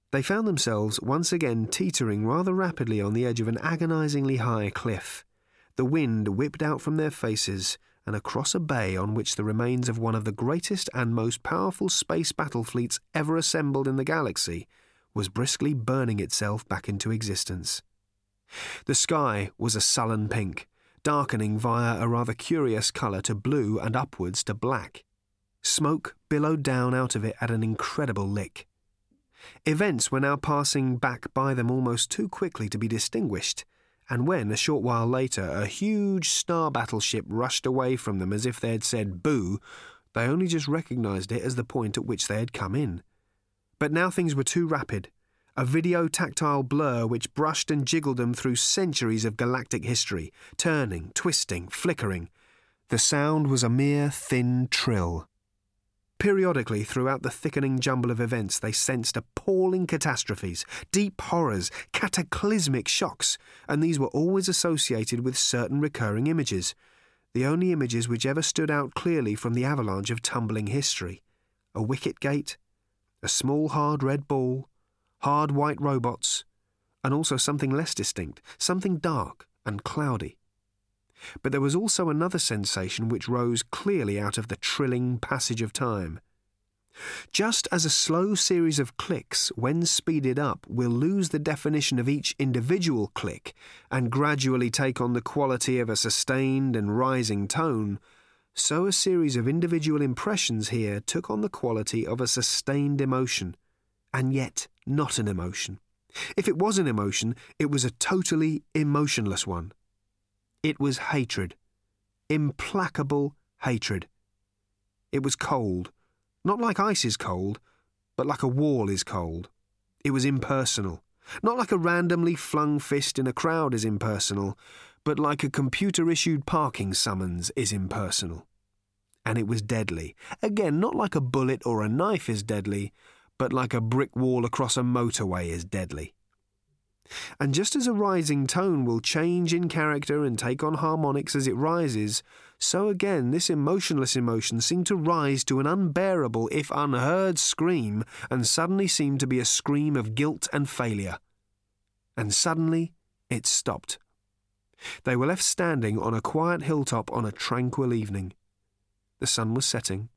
They found themselves once again teetering rather rapidly on the edge of an agonizingly high cliff. The wind whipped out from their faces and across a bay on which the remains of one of the greatest and most powerful space battle fleets ever assembled in the galaxy was briskly burning itself back into existence. The sky was a sullen pink, darkening via a rather curious colour to blue and upwards to black. Smoke billowed down out of it at an incredible lick. Events were now passing back by them almost too quickly to be distinguished, and when, a short while later, a huge star battleship rushed away from them as if they had said boo, they only just recognised it as the point at which they had come in. But now things were too rapid, a video-tactile blur which brushed and jiggled them through centuries of galactic history, turning, twisting, flickering. The sound was a mere thin trill. Periodically, throughout the thickening jumble of events, they sensed appalling catastrophes, deep horrors, cataclysmic shocks, and these were always associated with certain recurring images, the only images which ever stood out clearly from the avalanche of tumbling history. A wicket gate, a small hard red ball, hard white robots, and also something less distinct, something dark and cloudy. But there was also another sensation which rose clearly out of the trilling passage of time. Just as a slow series of clicks, when speeded up, will lose the definition of each individual click and gradually take on the quality of a sustained and rising tone, so a series of individual impressions here took on the quality of a sustained emotion, and yet not an emotion. If it was an emotion, it was a totally emotionless one. It was hatred. Implacable hatred. It was cold. Not like ice is cold, but like a wall is cold. It was impersonal. Not like a randomly flung fist in a crowd is impersonal, but like a computer-issued parking summons is impersonal. And it was deadly. Again, not like a bullet or a knife is deadly, but like a brick wall across a motorway is deadly. And just as a rising tone will change in character and take on harmonics as it rises, so again this emotionless emotion seemed to rise to an unbearable, if unheard, scream, and suddenly seemed to be a scream of guilt and failure. And suddenly it stopped. They were left standing on a quiet hilltop on a tranquil evening. The sun was setting.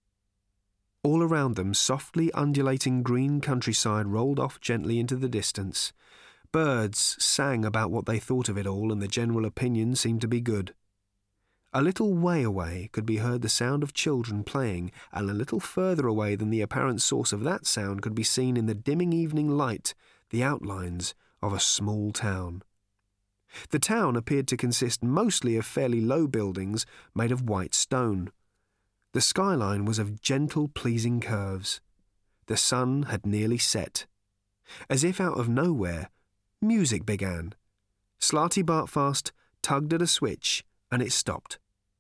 All around them, softly undulating green countryside rolled off gently into the distance. Birds sang about what they thought of it all, and the general opinion seemed to be good. A little way away could be heard the sound of children playing, and a little further away than the apparent source of that sound could be seen in the dimming evening light the outlines of a small town. The town appeared to consist mostly of fairly low buildings made of white stone. The skyline was of gentle, pleasing curves. The sun had nearly set. As if out of nowhere, music began. Slarty Bartfast tugged at a switch, and it stopped.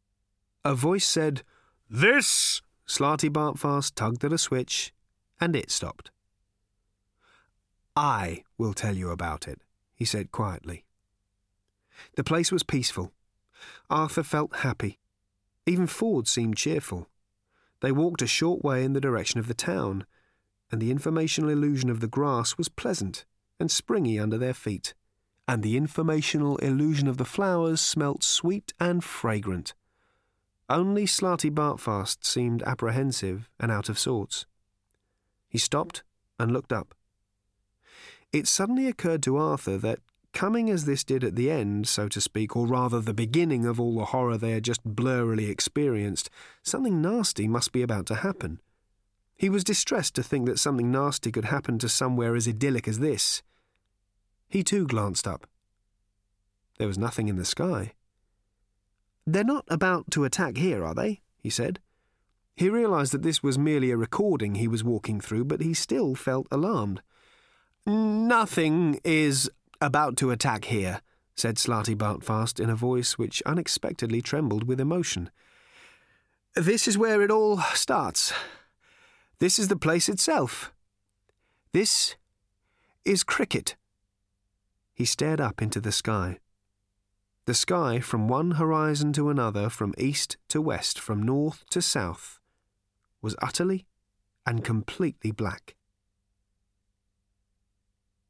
A voice said, "This!" Slarty Bartfast tugged at a switch, and it stopped. "I will tell you about it," he said quietly. The place was peaceful. Arthur felt happy. Even Ford seemed cheerful. They walked a short way in the direction of the town, and the informational illusion of the grass was pleasant and springy under their feet, and the informational illusion of the flowers smelt sweet and fragrant. Only Slarty Bartfast seemed apprehensive and out of sorts. He stopped and looked up. It suddenly occurred to Arthur that, coming as this did at the end, so to speak, or rather the beginning of all the horror they had just blurrily experienced, something nasty must be about to happen. He was distressed to think that something nasty could happen to somewhere as idyllic as this. He too glanced up. There was nothing in the sky. "They're not about to attack here, are they?" he said. He realised that this was merely a recording he was walking through, but he still felt alarmed. "Nothing is about to attack here," said Slarty Bartfast in a voice which unexpectedly trembled with emotion. "This is where it all starts. This is the place itself. This is Cricket." He stared up into the sky. The sky, from one horizon to another, from east to west, from north to south, was utterly and completely black.